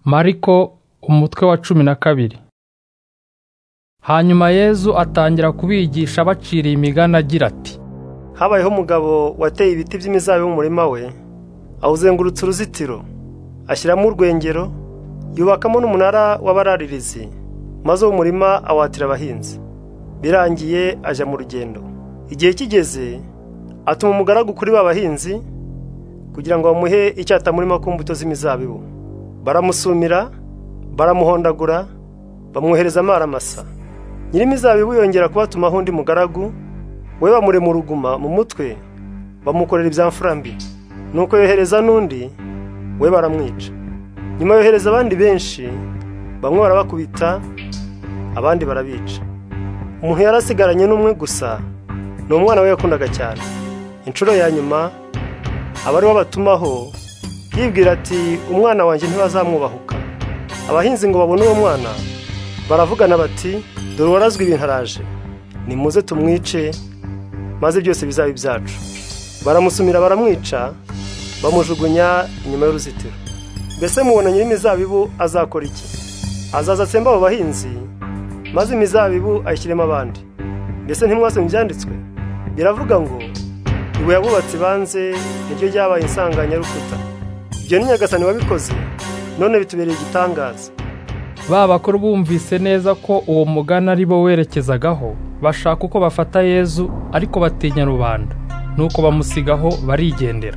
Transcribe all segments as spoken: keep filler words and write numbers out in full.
Mariko umutwe wa cumi na kabiri. Hanyuma Yezu atangira kubigisha abaciriye imigani agira ati: Habayeho umugabo wateye ibiti by'imizabibu mu murima we, awuzengurutsa uruzitiro, ashyiramo urwengero, yubakamo n'umunara w'abararirizi, maze uwo murima awatira abahinzi. Birangiye aja mu rugendo. Igihe kigeze, atuma umugaragu kuri ba bahinzi kugira ngo bamuhe icyo atamurima ku mbuto z'imizabibu. Baramusumira, baramuhondagura, bamwohereza amaramasa. Nyir'imizabibu yongera kubatumaho undi mugaragu, we bamurema uruguma mu mutwe, bamukorera ibyamfura mbi. Nuko yohereza n'undi, we baramwica. Nyuma yohereza abandi benshi, bamwe barabakubita, abandi barabica. Umuntu yarasigaranye n'umwe gusa, ni umwana we yakundaga cyane. Inshuro ya nyuma, abari babatumaho, yibwira ati umwana wanjye ntibazamwubahuka. Abahinzi ngo babone uwo mwana, baravugana bati, dore warazwe ibintu araje, nimuze tumwice, maze byose bizaba ibyacu. Baramusumira baramwica, bamujugunya inyuma y'uruzitiro. Mbese mubona nyir'imizabibu azakora iki? Azaza atsemba abo bahinzi, maze imizabibu ayishyiremo abandi. Mbese ntimwasomye ibyanditswe? Biravuga ngo ibuye abubatsi banze niryo ryabaye insanganyarukuta. Ibyo ni Nyagasani wabikoze, none bitubereye igitangaza. Ba bakuru bumvise neza ko uwo mugani ari bo werekezagaho, bashaka uko bafata Yezu, ariko batinya rubanda, nuko bamusigaho barigendera.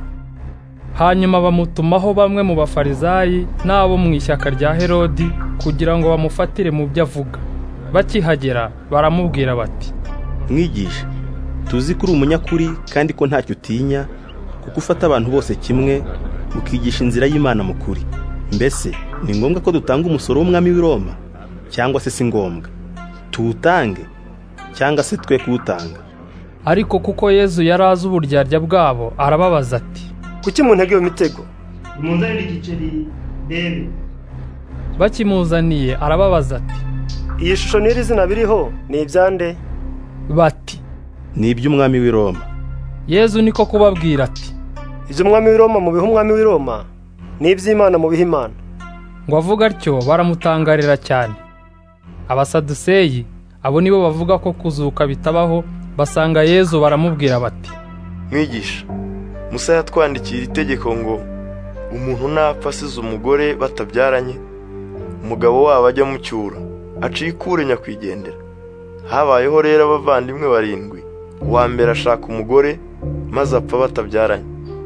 Hanyuma bamutumaho bamwe mu bafarizayi n'abo mu ishyaka rya Herodi kugira ngo bamufatire mu byo avuga. Bakihagera baramubwira bati: Mwigisha, tuzi ko uri umunyakuri kandi ko ntacyo utinya, kuko ufata abantu bose kimwe, ukigisha inzira y'Imana mu kuri. Mbese ni ngombwa ko dutanga umusoro w'umwami w'i Roma, cyangwa se si ngombwa? Tuwutange cyangwa se twe kuwutanga? Ariko kuko Yezu yari azi uburyarya bwabo, arababaza ati: Kuki muntega iyo mitego? Munzanire igiceri ndebe. Bakimuzaniye arababaza ati: Iyi shusho n'iri zina biriho ni ibyande? Bati: Ni iby'umwami w'i Roma. Yezu niko kubabwira ati: Iby'umwami w'i Roma mu bihe umwami w'i Roma, ni iby'Imana mu bihe Imana. Ngo avuga atyo baramutangarira cyane. Abasaduseyi, abo nibo bavuga ko kuzuka bitabaho, basanga Yezu baramubwira bati: Mwigisha, Musa yatwandikiye iri tegeko ngo umuntu napfa asize umugore batabyaranye, umugabo wabo ajya mucyura, acikure nyakwigendera. Habayeho rero abavandimwe barindwi. Uwa mbere ashaka umugore, maze apfa batabyaranye.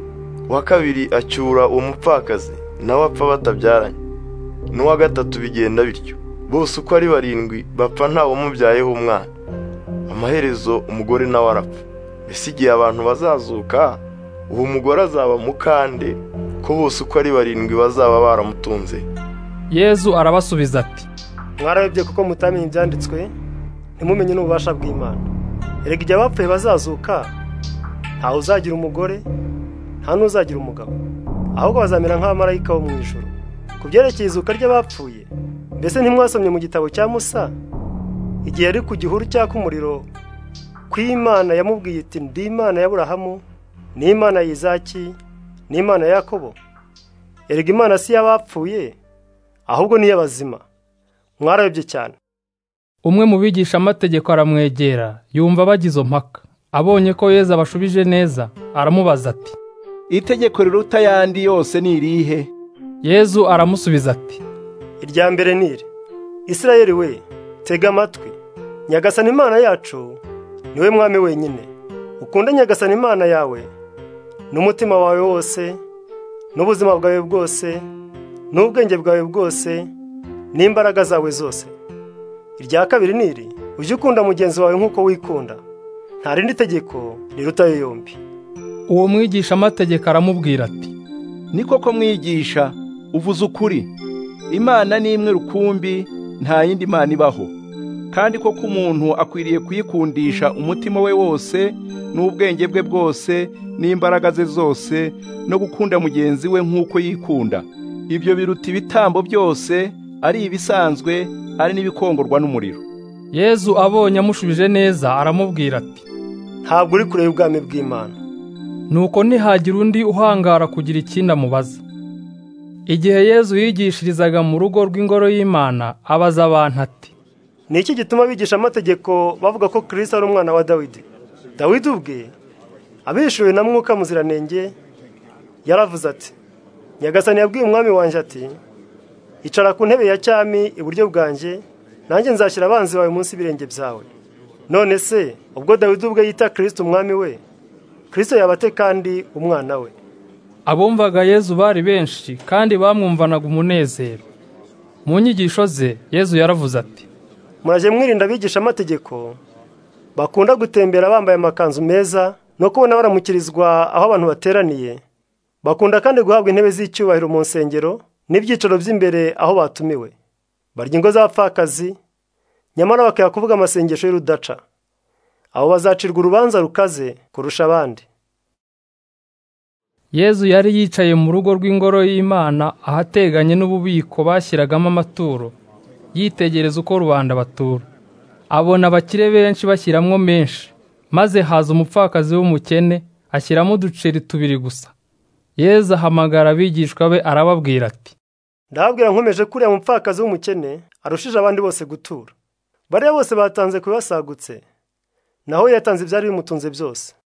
Uwa kabiri acyura uwo mupfakazi, nawe apfa batabyaranye. N'uwa gatatu bigenda bityo. Bose uko ari barindwi bapfa ntawamubyayeho umwana. Amaherezo umugore nawe arapfa. Mbese igihe abantu bazazuka, uwo mugore azaba mukande, ko bose uko ari barindwi bazaba baramutunze? Yezu arabasubiza ati: Mwarabibye kuko mutamenye ibyanditswe, ntimumenye n'ububasha bw'Imana. Erega igihe abapfuye bazazuka, ntawe uzagira umugore, nta n'uzagira umugabo, ahubwo bazamera nk'abamarayika bo mu ijuru. Ku byerekeye izuka ry'abapfuye, mbese ntimwasomye mu gitabo cya Musa, igihe yari ku gihuru cyaka umuriro, ko Imana yamubwiye iti: Ndi Imana ya Aburahamu, ni Imana ya Izaki, ni Imana ya Yakobo? Erega Imana si y'abapfuye, ahubwo ni y'abazima. Mwarabibye cyane. Umwe mu bigisha amategeko aramwegera, yumva bagize mpaka. Abonye ko Yezu abashubije neza, aramubaza ati: Itegeko riruta yandi yose ni irihe? Yezu aramusubiza ati: Irya mbere ni iri: Isirayeli we, tega amatwi, Nyagasani Imana yacu niwe mwami wenyine. Ukunde Nyagasani Imana yawe n'umutima wawe wose, n'ubuzima bwawe bwose, n'ubwenge bwawe bwose, n'imbaraga zawe zose. Irya kabiri ni iri: Ujye ukunda mugenzi wawe nk'uko wikunda. Nta rindi tegeko riruta ayo yombi. Uwo mwigisha amategeko aramubwira ati: Ni koko mwigisha, uvuze ukuri. Imana ni imwe rukumbi, nta yindi Mana ibaho. Kandi koko umuntu akwiriye kuyikundisha umutima we wose, n'ubwenge bwe bwose, n'imbaraga ze zose, no gukunda mugenzi we nk'uko yikunda. Ibyo biruta ibitambo byose, ari ibisanzwe, ari n'ibikongorwa n'umuriro. Yezu abonye amushubije neza, aramubwira ati: Ntabwo uri kure y'ubwami bw'Imana. Nuko ntihagira undi uhangara kugira ikindi amubaza. Igihe Yezu yigishirizaga mu rugo rw'ingoro y'Imana, abaza abantu ati: Ni iki gituma bigisha amategeko bavuga ko Kristo ari umwana wa Dawidi? Dawidi ubwe abishuwe na Mwuka Muziranenge yaravuze ati: Nyagasani yabwiye umwami wanjye ati: Icara ku ntebe ya cyami iburyo bwanjye, nanjye nzashyira abanzi bawe munsi y'ibirenge byawe. None se ubwo Dawidi ubwe yita Kristo umwami we, Kristo yabate kandi umwana we? Abumvaga Yezu bari benshi kandi bamwumvanaga umunezero. Mu nyigisho ze Yezu yaravuze ati: Muraje mwirinda abigisha amategeko bakunda gutembera bambaye amakanzu meza no kubona baramukirizwa aho abantu bateraniye. Bakunda kandi guhabwa intebe z'icyubahiro mu nsengero n'ibyicaro by'imbere aho batumiwe. Barya ingo z'abapfakazi, nyamara bakaya kuvuga amasengesho y'urudaca. Abo bazacirwa urubanza rukaze kurusha abandi. Yezu yari yicaye mu rugo rw'ingoro y'Imana ahateganye n'ububiko bashyiragamo amaturo, yitegereza uko rubanda batura. Abona abakire benshi bashyiramwo menshi, maze haza umupfakazi w'umukene ashyiramo uduceri tubiri gusa. Yezu ahamagara abigishwa be arababwira ati: Ndababwira nkomeje kuriya mupfakazi w'umukene arushije abandi bose gutura. Bariya bose batanze kubasagutse, naho yatanze ibyari bimutunze byose.